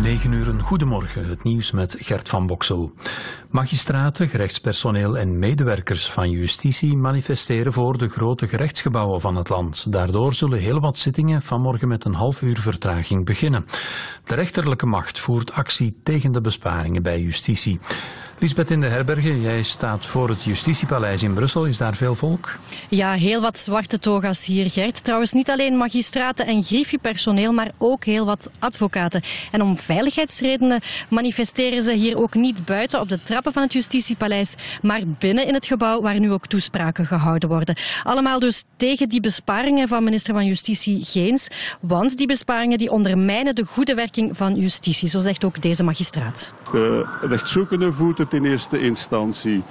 9 uur, goedemorgen, het nieuws met Gert van Boksel. Magistraten, gerechtspersoneel en medewerkers van justitie manifesteren voor de grote gerechtsgebouwen van het land. Daardoor zullen heel wat zittingen vanmorgen met een half uur vertraging beginnen. De rechterlijke macht voert actie tegen de besparingen bij justitie. Lisbeth in de Herbergen, jij staat voor het Justitiepaleis in Brussel. Is daar veel volk? Ja, heel wat zwarte toga's hier, Gert. Trouwens, niet alleen magistraten en griffiepersoneel, maar ook heel wat advocaten. En om veiligheidsredenen manifesteren ze hier ook niet buiten op de trappen van het Justitiepaleis, maar binnen in het gebouw waar nu ook toespraken gehouden worden. Allemaal dus tegen die besparingen van minister van Justitie Geens, want die besparingen die ondermijnen de goede werking van justitie, zo zegt ook deze magistraat. De rechtszoekende voert het in eerste instantie.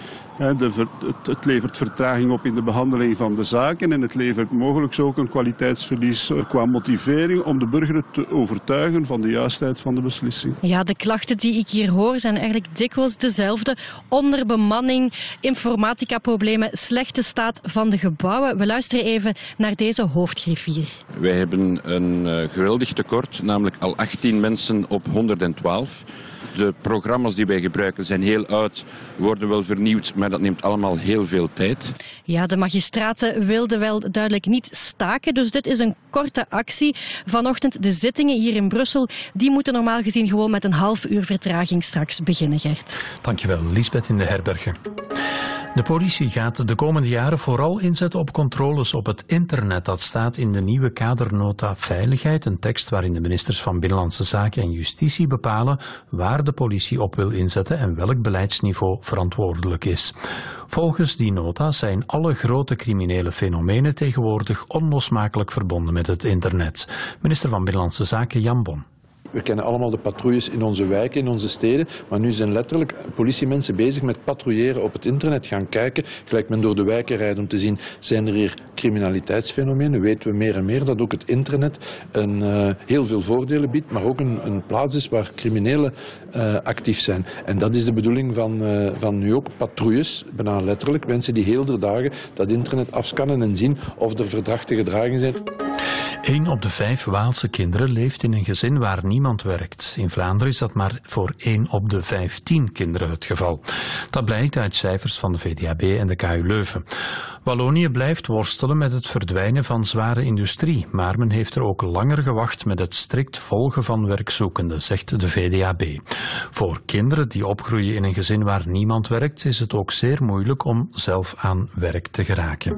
Het levert vertraging op in de behandeling van de zaken en het levert mogelijk ook een kwaliteitsverlies qua motivering om de burger te overtuigen van de juistheid van de beslissing. Ja, de klachten die ik hier hoor zijn eigenlijk dikwijls dezelfde. Onderbemanning, informatica-problemen, slechte staat van de gebouwen. We luisteren even naar deze hoofdgriffier. Wij hebben een geweldig tekort, namelijk al 18 mensen op 112. De programma's die wij gebruiken zijn heel oud, worden wel vernieuwd, maar dat neemt allemaal heel veel tijd. Ja, de magistraten wilden wel duidelijk niet staken, dus dit is een korte actie. Vanochtend de zittingen hier in Brussel, die moeten normaal gezien gewoon met een half uur vertraging straks beginnen, Gert. Dankjewel, Lisbeth in de Herbergen. De politie gaat de komende jaren vooral inzetten op controles op het internet. Dat staat in de nieuwe kadernota Veiligheid, een tekst waarin de ministers van Binnenlandse Zaken en Justitie bepalen waar de politie op wil inzetten en welk beleidsniveau verantwoordelijk is. Volgens die nota zijn alle grote criminele fenomenen tegenwoordig onlosmakelijk verbonden met het internet. Minister van Binnenlandse Zaken Jan Bon. We kennen allemaal de patrouilles in onze wijken, in onze steden, maar nu zijn letterlijk politiemensen bezig met patrouilleren op het internet, gaan kijken, gelijk men door de wijken rijdt om te zien, zijn er hier criminaliteitsfenomenen, weten we meer en meer dat ook het internet heel veel voordelen biedt, maar ook een plaats is waar criminelen actief zijn. En dat is de bedoeling van nu ook patrouilles, bijna letterlijk, mensen die heel de dagen dat internet afscannen en zien of er verdachte gedragingen zijn. 1 op de 5 Waalse kinderen leeft in een gezin waar niemand werkt. In Vlaanderen is dat maar voor 1 op de 15 kinderen het geval. Dat blijkt uit cijfers van de VDAB en de KU Leuven. Wallonië blijft worstelen met het verdwijnen van zware industrie, maar men heeft er ook langer gewacht met het strikt volgen van werkzoekenden, zegt de VDAB. Voor kinderen die opgroeien in een gezin waar niemand werkt, is het ook zeer moeilijk om zelf aan werk te geraken.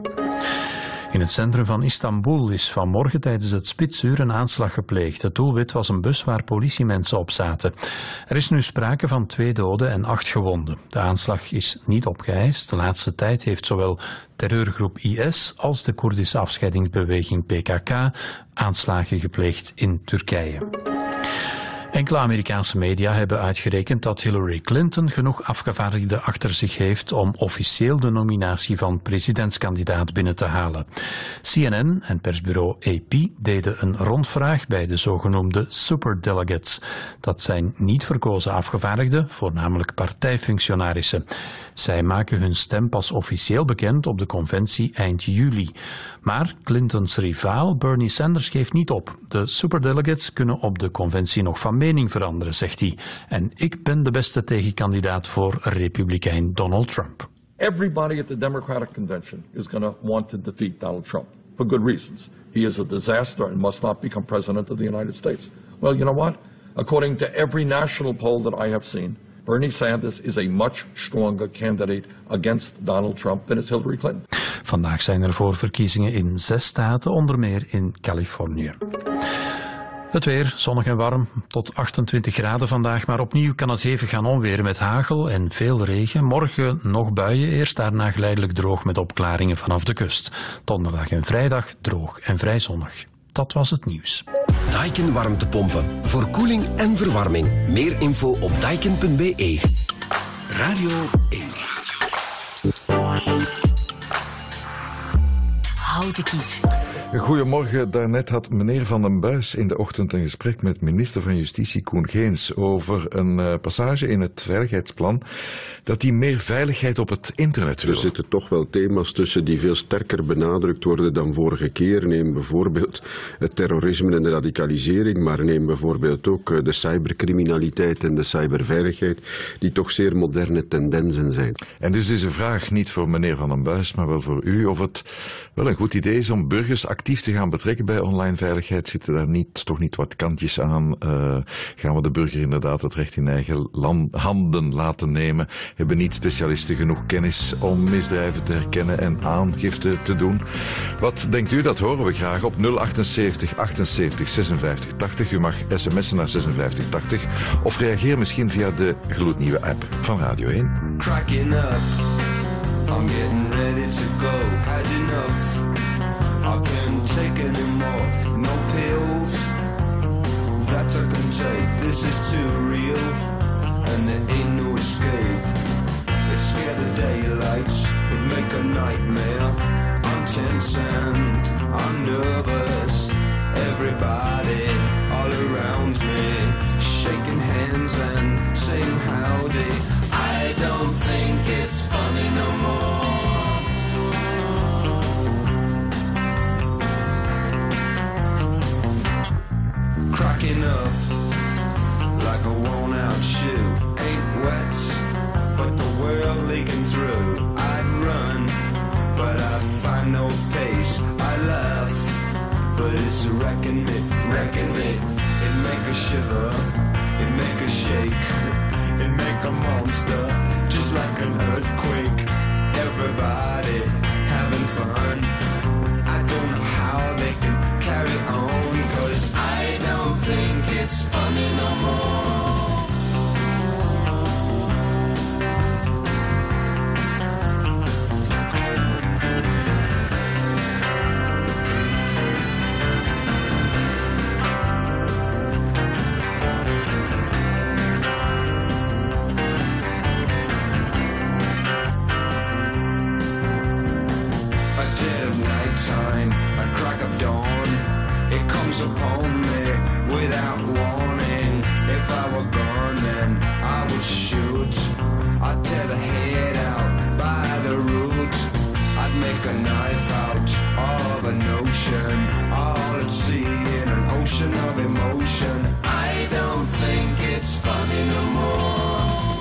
In het centrum van Istanbul is vanmorgen tijdens het spitsuur een aanslag gepleegd. Het doelwit was een bus waar politiemensen op zaten. Er is nu sprake van 2 doden en 8 gewonden. De aanslag is niet opgeëist. De laatste tijd heeft zowel terreurgroep IS als de Koerdische afscheidingsbeweging PKK aanslagen gepleegd in Turkije. Enkele Amerikaanse media hebben uitgerekend dat Hillary Clinton genoeg afgevaardigden achter zich heeft om officieel de nominatie van presidentskandidaat binnen te halen. CNN en persbureau AP deden een rondvraag bij de zogenoemde superdelegates. Dat zijn niet verkozen afgevaardigden, voornamelijk partijfunctionarissen. Zij maken hun stem pas officieel bekend op de conventie eind juli. Maar Clintons rivaal Bernie Sanders geeft niet op. De superdelegates kunnen op de conventie nog van mening veranderen, zegt hij. En ik ben de beste tegenkandidaat voor republikein Donald Trump. Everybody at the Democratic Convention is going to want to defeat Donald Trump for good reasons. He is a disaster and must not become president of the United States. Well, you know what? According to every national poll that I have seen, Bernie Sanders is a much stronger candidate against Donald Trump than is Hillary Clinton. Vandaag zijn er voorverkiezingen in 6 staten, onder meer in Californië. Het weer, zonnig en warm, tot 28 graden vandaag, maar opnieuw kan het hevig gaan onweren met hagel en veel regen. Morgen nog buien, eerst daarna geleidelijk droog met opklaringen vanaf de kust. Donderdag en vrijdag droog en vrij zonnig. Dat was het nieuws. Daikin warmtepompen. Voor koeling en verwarming. Meer info op daikin.be. Radio 1. Houten Kiet. Goedemorgen. Daarnet had meneer Van den Buys in de ochtend een gesprek met minister van Justitie Koen Geens over een passage in het veiligheidsplan dat die meer veiligheid op het internet wil. Er zitten toch wel thema's tussen die veel sterker benadrukt worden dan vorige keer. Neem bijvoorbeeld het terrorisme en de radicalisering, maar neem bijvoorbeeld ook de cybercriminaliteit en de cyberveiligheid, die toch zeer moderne tendensen zijn. En dus is de vraag niet voor meneer Van den Buys, maar wel voor u, of het wel een goed idee is om burgers actief te gaan betrekken bij online veiligheid. Zitten daar toch niet wat kantjes aan? Gaan we de burger inderdaad het recht in eigen handen laten nemen? Hebben niet specialisten genoeg kennis om misdrijven te herkennen en aangifte te doen? Wat denkt u? Dat horen we graag op 078 78 56 80. U mag sms'en naar 56 80 of reageer misschien via de gloednieuwe app van Radio 1. Cracking up, I'm getting ready to go. Had enough, I can't take anymore. No pills that I can take. This is too real, and there ain't no escape. It scared the daylight, it make a nightmare. I'm tense and I'm nervous. Everybody all around me shaking hands and saying howdy. I don't think it's funny no more. Cracking up like a worn out shoe. Ain't wet, but the world leaking through. I'd run, but I find no pace. I laugh, but it's wrecking me, wrecking me. It make a shiver, it make a shake, it make a monster, just like an earthquake. Everybody having fun. I don't know how they can carry on, 'cause I don't think it's funny no more. Upon me without warning. If I were gone, then I would shoot. I'd tear the head out by the root. I'd make a knife out of an ocean, all at sea in an ocean of emotion. I don't think it's funny no more.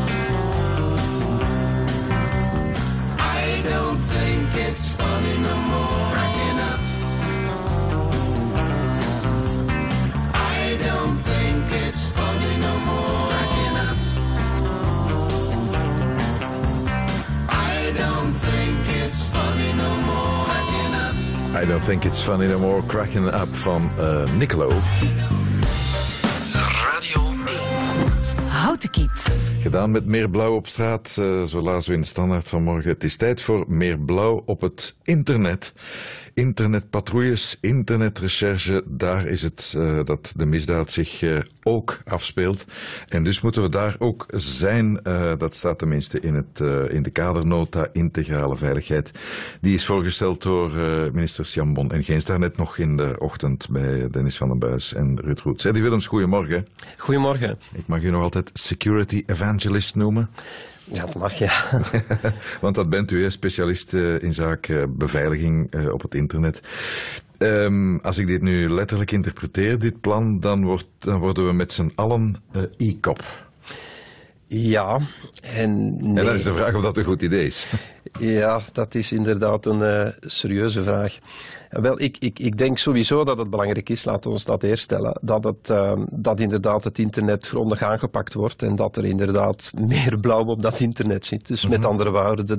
I don't think it's funny no more. Cracking up. I don't think it's funny no more. Cracking up. I don't think it's funny no more. Cracking up. I don't think it's funny no more. Cracking up van Niccolo. Radio 1. Houten Kiet. Gedaan met meer blauw op straat, zo lazen we in de Standaard vanmorgen. Het is tijd voor meer blauw op het internet. Internetpatrouilles, internetrecherche, daar is het dat de misdaad zich ook afspeelt. En dus moeten we daar ook zijn. Dat staat tenminste in de kadernota integrale veiligheid. Die is voorgesteld door ministers Jan Bon en Geens daarnet nog in de ochtend bij Dennis van den Buys en Ruud Roets. Eddie Willems, goedemorgen. Goedemorgen. Ik mag u nog altijd security evangelist noemen. Ja, dat mag, ja. Want dat bent u, specialist in zaken beveiliging op het internet. Als ik dit nu letterlijk interpreteer, dit plan, dan worden we met z'n allen e-cop. Ja. En dan is de vraag of dat een goed idee is. Ja, dat is inderdaad een serieuze vraag. Wel, ik denk sowieso dat het belangrijk is, laten we ons dat eerst stellen, dat inderdaad het internet grondig aangepakt wordt en dat er inderdaad meer blauw op dat internet zit. Dus met andere woorden,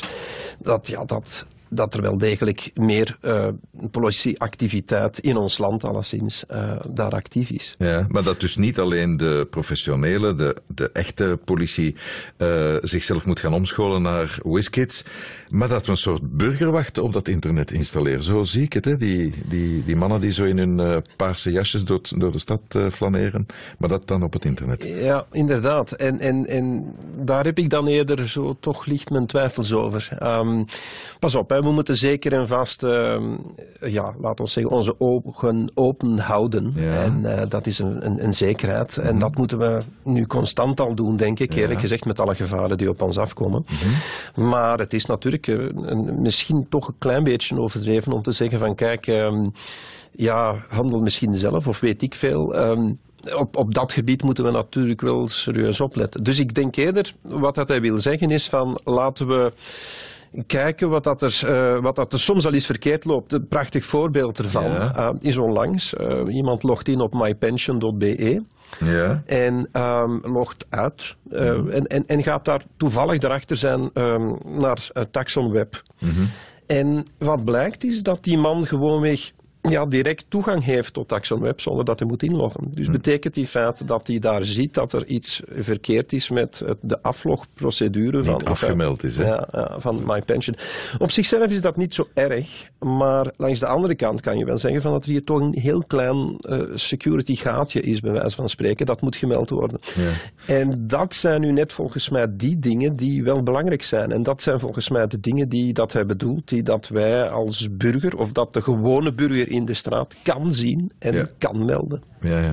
dat er wel degelijk meer politieactiviteit in ons land alleszins daar actief is. Ja, maar dat dus niet alleen de professionele, de echte politie zichzelf moet gaan omscholen naar WizKids, maar dat we een soort burgerwachten op dat internet installeren. Zo zie ik het, hè? Die mannen die zo in hun paarse jasjes door de stad flaneren, maar dat dan op het internet. Ja, inderdaad. En daar heb ik dan eerder zo toch licht mijn twijfels over. Pas op, hè. We moeten zeker en vast, laten we zeggen, onze ogen open houden. Ja. En dat is een zekerheid. Mm-hmm. En dat moeten we nu constant al doen, denk ik, eerlijk gezegd, met alle gevaren die op ons afkomen. Mm-hmm. Maar het is natuurlijk misschien toch een klein beetje overdreven om te zeggen van, kijk, handel misschien zelf, of weet ik veel. Op dat gebied moeten we natuurlijk wel serieus opletten. Dus ik denk eerder, wat dat hij wil zeggen is van, laten we kijken wat dat er soms al eens verkeerd loopt. Een prachtig voorbeeld ervan is onlangs. Iemand logt in op mypension.be en logt uit en gaat daar toevallig daarachter zijn naar Taxon Web. Mm-hmm. En wat blijkt is dat die man gewoonweg direct toegang heeft tot Taxon Web zonder dat hij moet inloggen. Dus betekent die feit dat hij daar ziet dat er iets verkeerd is met de aflogprocedure van afgemeld is, hè? Van MyPension. Op zichzelf is dat niet zo erg, maar langs de andere kant kan je wel zeggen van dat er hier toch een heel klein security gaatje is, bij wijze van spreken. Dat moet gemeld worden. Ja. En dat zijn nu net volgens mij die dingen die wel belangrijk zijn. En dat zijn volgens mij de dingen dat hij bedoelt, die dat wij als burger, of dat de gewone burger in de straat kan zien en kan melden. Ja.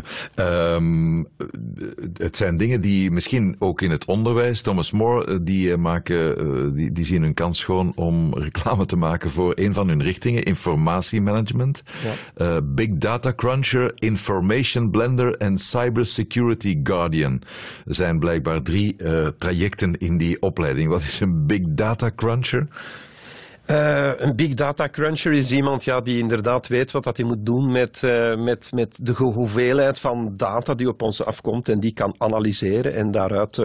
Het zijn dingen die misschien ook in het onderwijs, Thomas More, die zien hun kans gewoon om reclame te maken voor een van hun richtingen, informatiemanagement, Big Data Cruncher, Information Blender en Cybersecurity Guardian. Er zijn blijkbaar 3 trajecten in die opleiding. Wat is een Big Data Cruncher? Een big data cruncher is iemand die inderdaad weet wat hij moet doen met de hoeveelheid van data die op ons afkomt en die kan analyseren en daaruit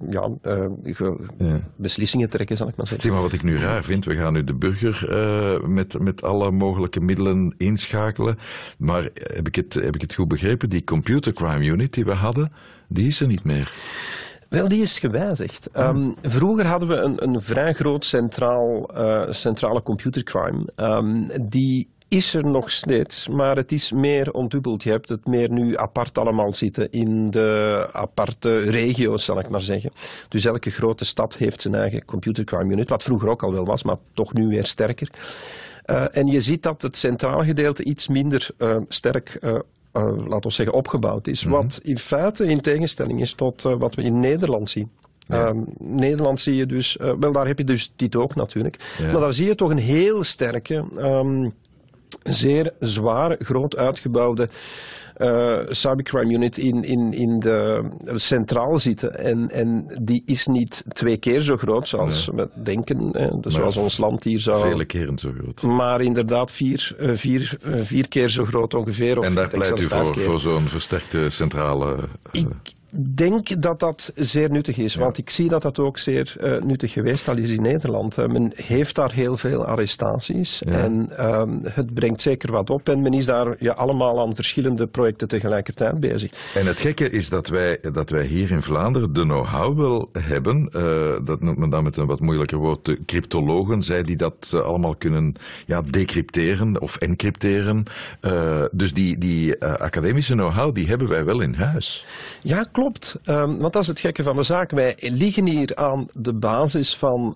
beslissingen trekken, zal ik maar zeggen. Zeg maar wat ik nu raar vind, we gaan nu de burger met alle mogelijke middelen inschakelen, maar heb ik het goed begrepen, die computer crime unit die we hadden, die is er niet meer. Wel, die is gewijzigd. Vroeger hadden we een vrij groot centrale computercrime. Die is er nog steeds, maar het is meer ontdubbeld. Je hebt het meer nu apart allemaal zitten in de aparte regio's, zal ik maar zeggen. Dus elke grote stad heeft zijn eigen computercrime unit, wat vroeger ook al wel was, maar toch nu weer sterker. En je ziet dat het centrale gedeelte iets minder sterk laten we zeggen, opgebouwd is. Mm-hmm. Wat in feite in tegenstelling is tot wat we in Nederland zien. Nederland zie je dus, daar heb je dus dit ook natuurlijk. Ja. Maar daar zie je toch een heel sterke, zeer zwaar, groot uitgebouwde cybercrime unit in de centraal zitten. En die is niet 2 keer zo groot zoals we denken. Zoals ons land hier zou... Vele keren zo groot. Maar inderdaad 4 keer zo groot ongeveer. Of en daar pleit u voor zo'n versterkte centrale... Ik denk dat dat zeer nuttig is, want ik zie dat dat ook zeer nuttig geweest al is in Nederland. Men heeft daar heel veel arrestaties en het brengt zeker wat op en men is daar allemaal aan verschillende projecten tegelijkertijd bezig. En het gekke is dat wij hier in Vlaanderen de know-how wel hebben, dat noemt men dan met een wat moeilijker woord, de cryptologen, zij die dat allemaal kunnen decrypteren of encrypteren. Dus die academische know-how, die hebben wij wel in huis. Ja, klopt. Want dat is het gekke van de zaak. Wij liggen hier aan de basis van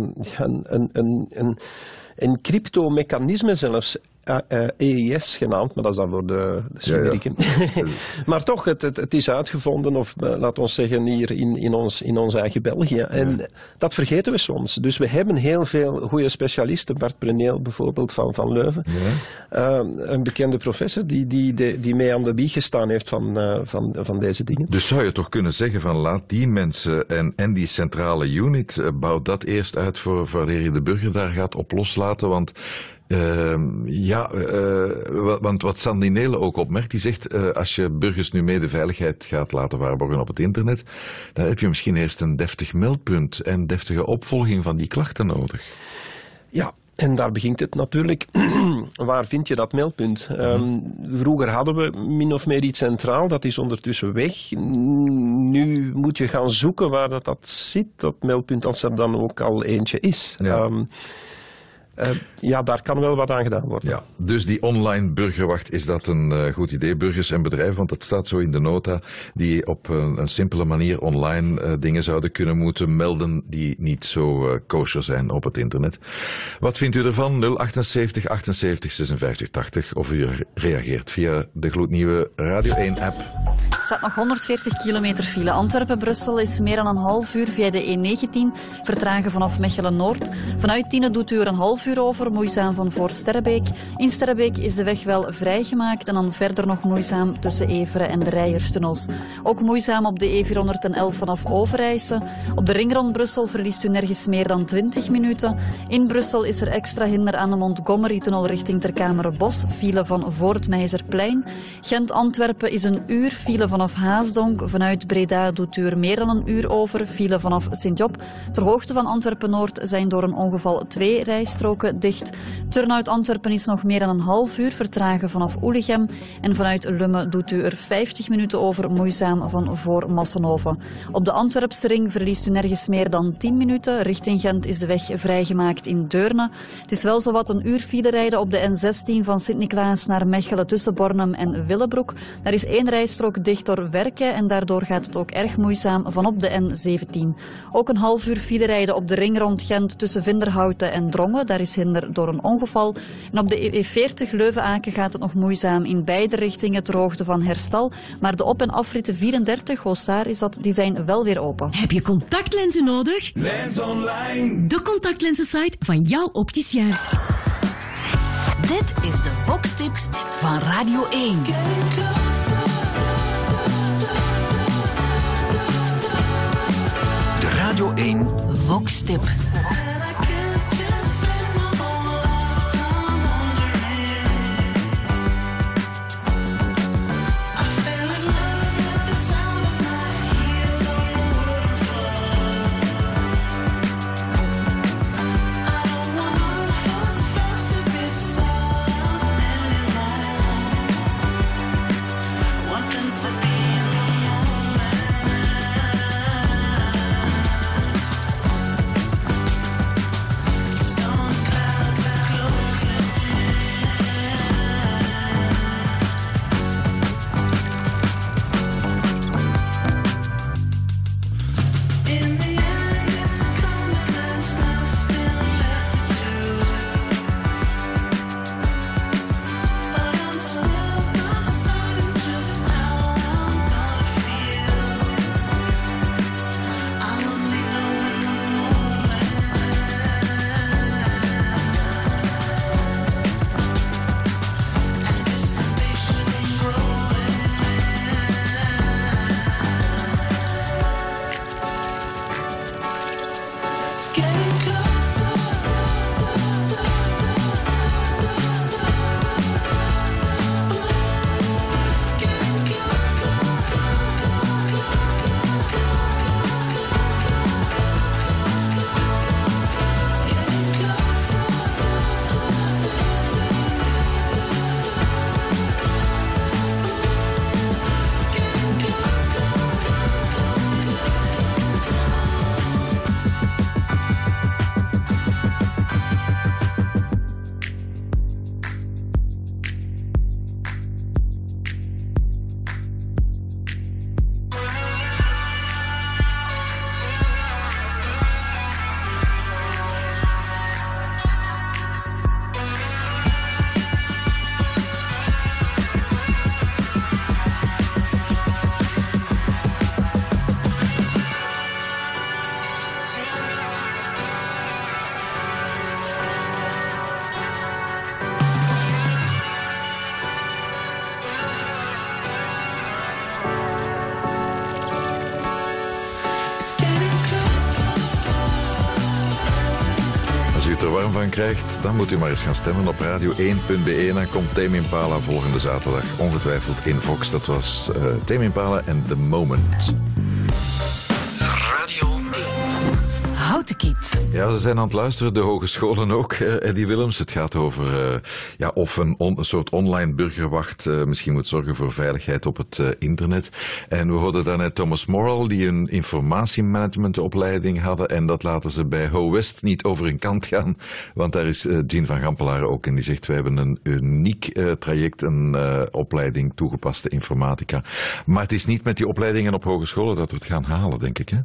een cryptomechanisme zelfs. EIS genaamd, maar dat is dan voor de Sumeriken. Ja. Maar toch, het is uitgevonden, of laat ons zeggen, hier in ons eigen België. En dat vergeten we soms. Dus we hebben heel veel goede specialisten. Bart Bruneel bijvoorbeeld van Leuven. Ja. Een bekende professor die mee aan de wieg gestaan heeft van deze dingen. Dus zou je toch kunnen zeggen van laat die mensen en die centrale unit, bouw dat eerst uit voor wanneer je de burger daar gaat op loslaten, want want wat Sandy Nele ook opmerkt, die zegt, als je burgers nu mee de veiligheid gaat laten waarborgen op het internet, dan heb je misschien eerst een deftig meldpunt en deftige opvolging van die klachten nodig. Ja. En daar begint het natuurlijk. Waar vind je dat meldpunt? Vroeger hadden we min of meer iets centraal, dat is ondertussen weg. Nu moet je gaan zoeken waar dat zit, dat meldpunt, als er dan ook al eentje is. Ja. Daar kan wel wat aan gedaan worden. Ja, dus die online burgerwacht, is dat een goed idee? Burgers en bedrijven, want dat staat zo in de nota, die op een simpele manier online dingen zouden kunnen moeten melden die niet zo kosher zijn op het internet. Wat vindt u ervan? 078 78 56 80 of u reageert via de gloednieuwe Radio 1-app. Er staat nog 140 kilometer file. Antwerpen-Brussel is meer dan een half uur via de E19. Vertragen vanaf Mechelen-Noord. Vanuit Tiene doet u er een half uur over. Moeizaam van voor Sterrebeek. In Sterrebeek is de weg wel vrijgemaakt. En dan verder nog moeizaam tussen Everen en de Rijerstunnels. Ook moeizaam op de E411 vanaf Overijse. Op de ring rond Brussel verliest u nergens meer dan 20 minuten. In Brussel is er extra hinder aan de Montgomery-tunnel richting Terkamerenbos. File van voor het Meizerplein. Gent-Antwerpen is een uur. File vanaf Haasdonk. Vanuit Breda doet u er meer dan een uur over. File vanaf Sint-Job. Ter hoogte van Antwerpen-Noord zijn door een ongeval 2 rijstroken dicht. Turnhout Antwerpen is nog meer dan een half uur. Vertragen vanaf Oelegem. En vanuit Lummen doet u er 50 minuten over. Moeizaam van voor Massenhoven. Op de Antwerpse ring verliest u nergens meer dan 10 minuten. Richting Gent is de weg vrijgemaakt in Deurne. Het is wel zowat een uur file rijden op de N16 van Sint-Niklaas naar Mechelen tussen Bornem en Willebroek. Daar is 1 rijstrook dicht door werken en daardoor gaat het ook erg moeizaam vanop de N17. Ook een half uur file rijden op de ring rond Gent tussen Vinderhouten en Drongen. Daar is hinder door een ongeval. En op de E40 Leuven-Aken gaat het nog moeizaam in beide richtingen ter hoogte van Herstal. Maar de op- en afritten 34, Gossaar is dat, die zijn wel weer open. Heb je contactlenzen nodig? Lens Online. De contactlensensite van jouw opticien. Dit is de Vox-tips van Radio 1. De Radio 1 Vox-tip. Als u het er warm van krijgt, dan moet u maar eens gaan stemmen op radio1.be. Dan komt Tame Impala volgende zaterdag ongetwijfeld in Vox. Dat was Tame Impala en The Moment. Radio 1. Houd Autokit. Ja, ze zijn aan het luisteren, de hogescholen ook, Eddie Willems. Het gaat over of een soort online burgerwacht misschien moet zorgen voor veiligheid op het internet. En we hoorden daarnet Thomas Morrell, die een informatiemanagementopleiding hadden. En dat laten ze bij Ho West niet over hun kant gaan. Want daar is Jean van Gampelaar ook. En die zegt, wij hebben een uniek traject, een opleiding toegepaste informatica. Maar het is niet met die opleidingen op hogescholen dat we het gaan halen, denk ik, hè?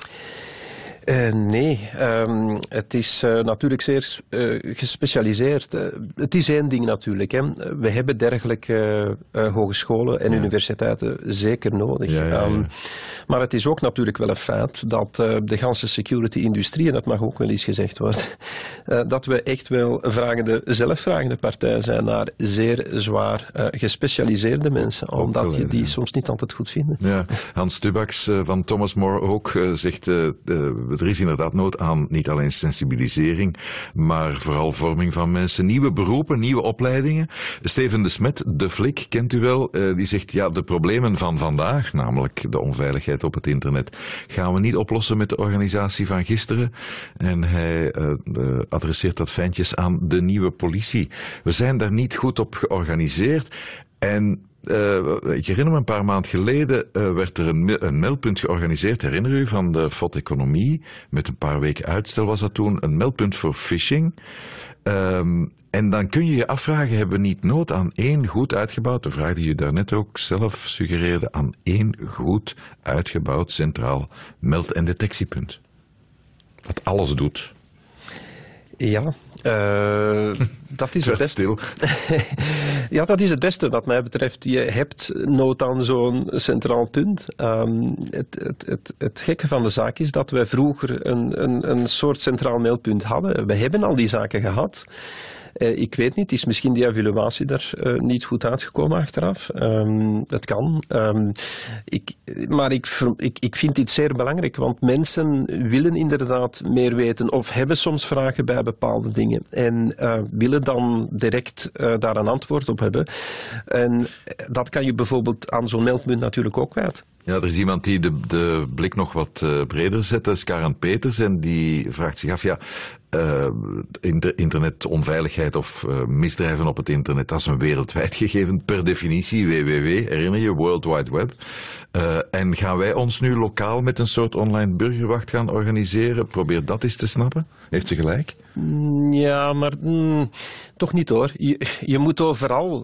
Nee, het is natuurlijk zeer gespecialiseerd. Het is één ding natuurlijk. Hè. We hebben dergelijke hogescholen en universiteiten zeker nodig. Ja. Maar het is ook natuurlijk wel een feit dat de ganse security-industrie, en dat mag ook wel eens gezegd worden, dat we echt wel zelfvragende partij zijn naar zeer zwaar gespecialiseerde mensen, omdat je die soms niet altijd goed vinden. Ja. Hans Tubax van Thomas More ook zegt, er is inderdaad nood aan niet alleen sensibilisering, maar vooral vorming van mensen, nieuwe beroepen, nieuwe opleidingen. Steven de Smet, de Flik, kent u wel, die zegt, ja, de problemen van vandaag, namelijk de onveiligheid op het internet, gaan we niet oplossen met de organisatie van gisteren. En hij adresseert dat fijntjes aan de nieuwe politie. We zijn daar niet goed op georganiseerd. En ik herinner me, een paar maanden geleden werd er een meldpunt georganiseerd, herinner u, van de FOD Economie. Met een paar weken uitstel was dat toen, een meldpunt voor phishing. En dan kun je je afvragen, hebben we niet nood aan één goed uitgebouwd, de vraag die je daarnet ook zelf suggereerde, aan één goed uitgebouwd centraal meld- en detectiepunt? Wat alles doet. Ja, dat is het beste. Stil. Ja, dat is het beste wat mij betreft. Je hebt nood aan zo'n centraal punt. Het gekke van de zaak is dat wij vroeger een soort centraal meldpunt hadden. We hebben al die zaken gehad. Ik weet niet, is misschien die evaluatie daar niet goed uitgekomen achteraf. Dat kan. Maar ik vind dit zeer belangrijk, want mensen willen inderdaad meer weten of hebben soms vragen bij bepaalde dingen en willen dan direct daar een antwoord op hebben. En dat kan je bijvoorbeeld aan zo'n meldpunt natuurlijk ook kwijt. Ja, er is iemand die de blik nog wat breder zet, dat is Karen Peters, en die vraagt zich af, ja, internetonveiligheid of misdrijven op het internet, dat is een wereldwijd gegeven, per definitie, www, herinner je, World Wide Web. En gaan wij ons nu lokaal met een soort online burgerwacht gaan organiseren? Probeer dat eens te snappen. Heeft ze gelijk? Ja, maar toch niet hoor. Je moet overal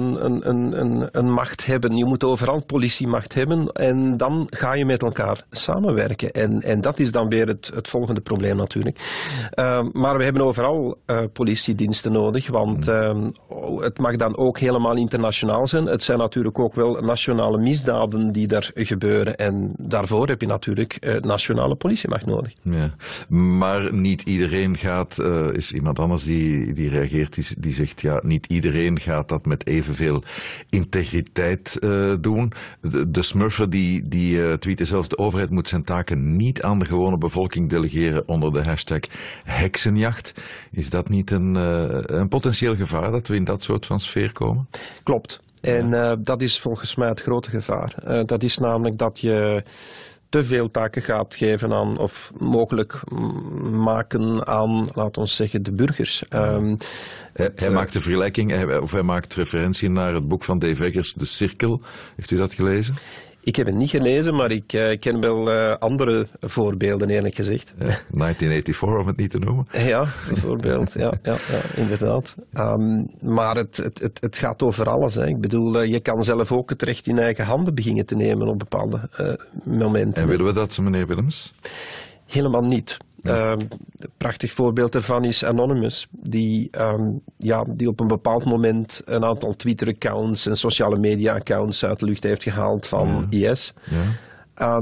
een macht hebben. Je moet overal politiemacht hebben. En dan ga je met elkaar samenwerken. En dat is dan weer het volgende probleem natuurlijk. Maar we hebben overal politiediensten nodig. Want het mag dan ook helemaal internationaal zijn. Het zijn natuurlijk ook wel nationale misdaden die daar gebeuren. En daarvoor heb je natuurlijk nationale politiemacht nodig. Ja. Maar niet iedereen gaat, is iemand anders die reageert, die zegt, ja, niet iedereen gaat dat met evenveel integriteit doen. De smurfer die tweette zelfs, de overheid moet zijn taken niet aan de gewone bevolking delegeren onder de hashtag heksenjacht. Is dat niet een potentieel gevaar dat we in dat soort van sfeer komen? Klopt. En dat is volgens mij het grote gevaar. Dat is namelijk dat je te veel taken gaat geven aan, of mogelijk maken aan, laten we zeggen, de burgers. Hij maakt de vergelijking, of hij maakt referentie naar het boek van Dave Eggers, De Cirkel. Heeft u dat gelezen? Ik heb het niet gelezen, maar ik ken wel andere voorbeelden, eerlijk gezegd. 1984, om het niet te noemen. Ja, bijvoorbeeld. Ja, inderdaad. Maar het gaat over alles. Hè. Ik bedoel, je kan zelf ook het recht in eigen handen beginnen te nemen op bepaalde momenten. En willen we dat, meneer Willems? Helemaal niet. Een prachtig voorbeeld daarvan is Anonymous, die op een bepaald moment een aantal Twitter-accounts en sociale media-accounts uit de lucht heeft gehaald van IS. Ja.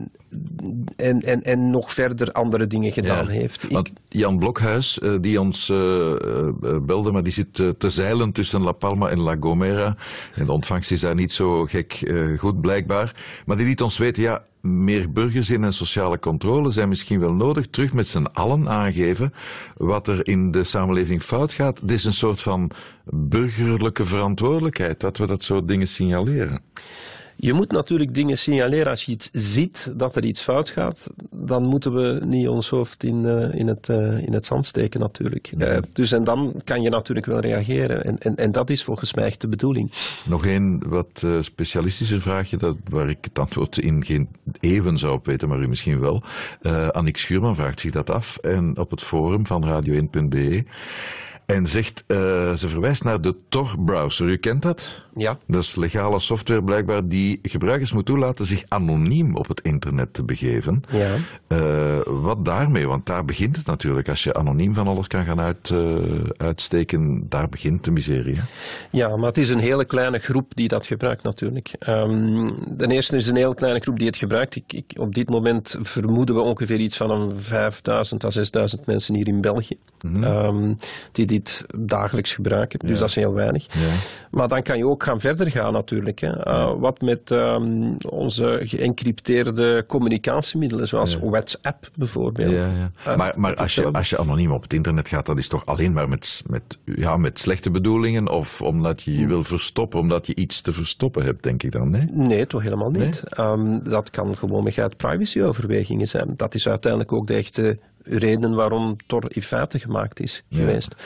En nog verder andere dingen gedaan heeft. Want Jan Blokhuis, die ons belde, maar die zit te zeilen tussen La Palma en La Gomera. En de ontvangst is daar niet zo gek goed, blijkbaar. Maar die liet ons weten, ja, meer burgerzin en sociale controle zijn misschien wel nodig. Terug met z'n allen aangeven wat er in de samenleving fout gaat. Dit is een soort van burgerlijke verantwoordelijkheid, dat we dat soort dingen signaleren. Je moet natuurlijk dingen signaleren. Als je iets ziet dat er iets fout gaat, dan moeten we niet ons hoofd in het zand steken natuurlijk. Dus en dan kan je natuurlijk wel reageren. En dat is volgens mij echt de bedoeling. Nog één wat specialistischer vraagje, waar ik het antwoord in geen eeuwen zou op weten, maar u misschien wel. Annick Schuurman vraagt zich dat af en op het forum van radio1.be. En zegt, ze verwijst naar de Tor-browser. U kent dat? Ja. Dat is legale software blijkbaar die gebruikers moet toelaten zich anoniem op het internet te begeven. Ja. Wat daarmee? Want daar begint het natuurlijk. Als je anoniem van alles kan gaan uitsteken, daar begint de miserie. Hè? Ja, maar het is een hele kleine groep die dat gebruikt natuurlijk. Ten eerste is een heel kleine groep die het gebruikt. Op dit moment vermoeden we ongeveer iets van een 5.000 à 6.000 mensen hier in België. Die dit dagelijks gebruiken. Dus dat is heel weinig. Ja. Maar dan kan je ook verder gaan natuurlijk. Hè. Wat met onze geëncrypteerde communicatiemiddelen, zoals WhatsApp bijvoorbeeld. Maar als je anoniem op het internet gaat, dat is toch alleen maar met slechte bedoelingen of omdat je je wil verstoppen, omdat je iets te verstoppen hebt, denk ik dan? Nee, nee toch helemaal niet. Nee? Dat kan gewoon uit privacyoverwegingen zijn. Dat is uiteindelijk ook de echte reden waarom Tor in feite gemaakt is geweest.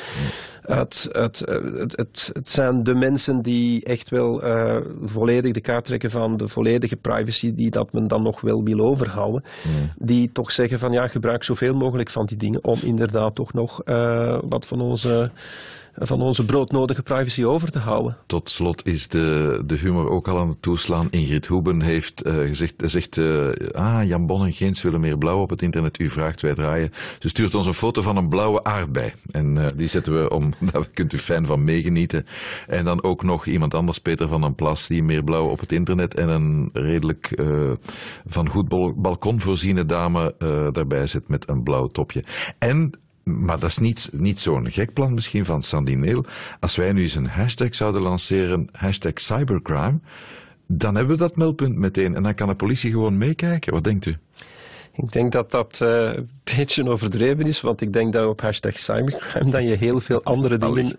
Het zijn de mensen die echt wel volledig de kaart trekken van de volledige privacy die dat men dan nog wel wil overhouden. Die toch zeggen van gebruik zoveel mogelijk van die dingen om inderdaad toch nog wat van onze broodnodige privacy over te houden. Tot slot is de humor ook al aan het toeslaan. Ingrid Hoeben heeft gezegd, Jan Bon en Geens willen meer blauw op het internet. U vraagt, wij draaien. Ze stuurt ons een foto van een blauwe aardbei. En die zetten we om, daar kunt u fijn van meegenieten. En dan ook nog iemand anders, Peter van den Plas, die meer blauw op het internet en een redelijk van goed balkon voorziene dame daarbij zet met een blauw topje. Maar dat is niet zo'n gek plan misschien van Sandy Neel. Als wij nu eens een hashtag zouden lanceren, #cybercrime, dan hebben we dat meldpunt meteen. En dan kan de politie gewoon meekijken. Wat denkt u? Ik denk dat dat een beetje overdreven is, want ik denk dat op #cybercrime dat je heel veel andere dingen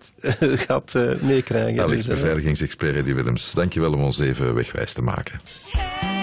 gaat meekrijgen. Allicht beveiligingsexpert Eddie Willems. Dankjewel om ons even wegwijs te maken.